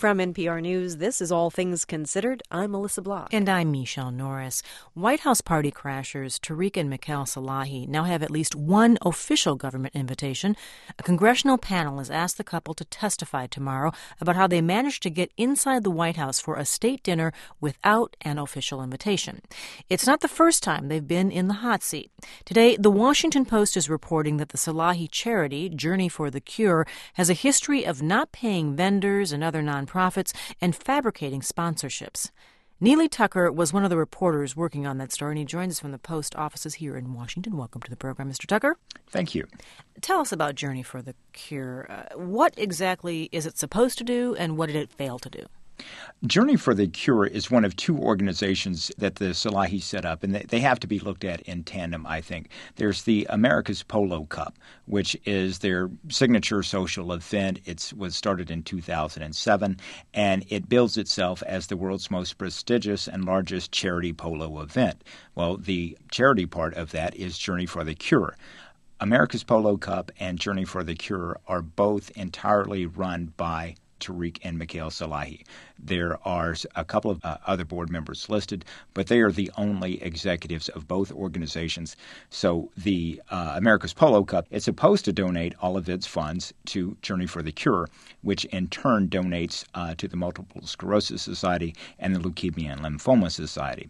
From NPR News, this is All Things Considered. I'm Melissa Block. And I'm Michelle Norris. White House party crashers Tariq and Mikhail Salahi now have at least one official government invitation. A congressional panel has asked the couple to testify tomorrow about how they managed to get inside the White House for a state dinner without an official invitation. It's not the first time they've been in the hot seat. Today, The Washington Post is reporting that the Salahi charity, Journey for the Cure, has a history of not paying vendors and other nonprofits and fabricating sponsorships. Neely Tucker was one of the reporters working on that story, and he joins us from the Post offices here in Washington. Welcome to the program, Mr. Tucker. Thank you. Tell us about Journey for the Cure. What exactly is it supposed to do, and what did it fail to do? Journey for the Cure is one of two organizations that the Salahi set up, and they have to be looked at in tandem, I think. There's the America's Polo Cup, which is their signature social event. It was started in 2007, and it bills itself as the world's most prestigious and largest charity polo event. Well, the charity part of that is Journey for the Cure. America's Polo Cup and Journey for the Cure are both entirely run by Tariq and Mikhail Salahi. There are a couple of other board members listed, but they are the only executives of both organizations. So the America's Polo Cup is supposed to donate all of its funds to Journey for the Cure, which in turn donates to the Multiple Sclerosis Society and the Leukemia and Lymphoma Society.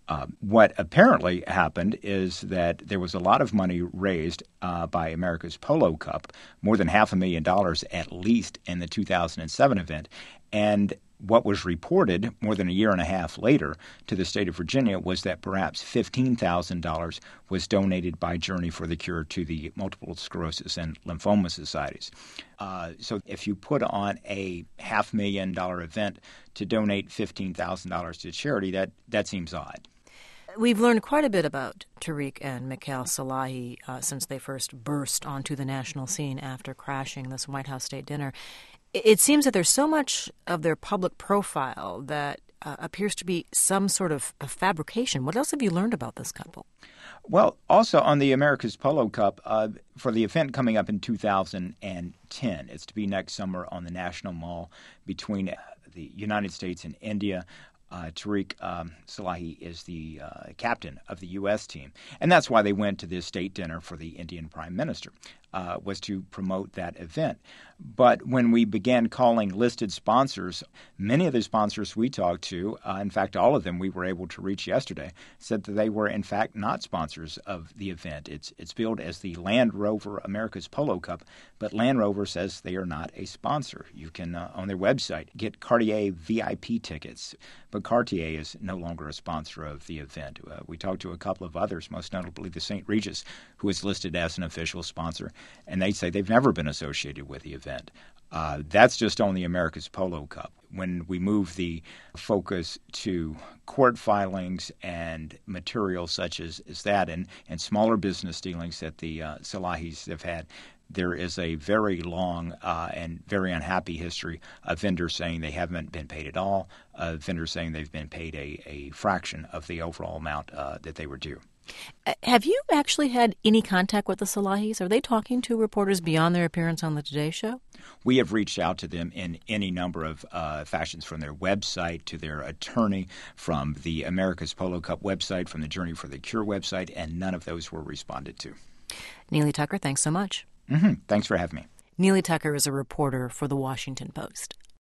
What apparently happened is that there was a lot of money raised by America's Polo Cup, more than $500,000 at least in the 2007 event. And what was reported more than a year and a half later to the state of Virginia was that perhaps $15,000 was donated by Journey for the Cure to the Multiple Sclerosis and Lymphoma Societies. So if you put on a $500,000 event to donate $15,000 to charity, that seems odd. We've learned quite a bit about Tariq and Mikhail Salahi since they first burst onto the national scene after crashing this White House state dinner. It seems that there's so much of their public profile that appears to be some sort of a fabrication. What else have you learned about this couple? Well, also on the America's Polo Cup, for the event coming up in 2010, it's to be next summer on the National Mall between the United States and India. Tariq Salahi is the captain of the U.S. team. And that's why they went to this state dinner for the Indian Prime Minister, was to promote that event. But when we began calling listed sponsors, many of the sponsors we talked to, in fact, all of them we were able to reach yesterday, said that they were, in fact, not sponsors of the event. It's billed as the Land Rover America's Polo Cup, but Land Rover says they are not a sponsor. You can, on their website, get Cartier VIP tickets, but Cartier is no longer a sponsor of the event. We talked to a couple of others, most notably the St. Regis, who is listed as an official sponsor, and they say they've never been associated with the event. That's just on the America's Polo Cup. When we move the focus to court filings and material such as that and smaller business dealings that the Salahis have had, there is a very long and very unhappy history of vendors saying they haven't been paid at all, vendors saying they've been paid a fraction of the overall amount that they were due. Have you actually had any contact with the Salahis? Are they talking to reporters beyond their appearance on the Today Show? We have reached out to them in any number of fashions, from their website to their attorney, from the America's Polo Cup website, from the Journey for the Cure website, and none of those were responded to. Neely Tucker, thanks so much. Thanks for having me. Neely Tucker is a reporter for The Washington Post.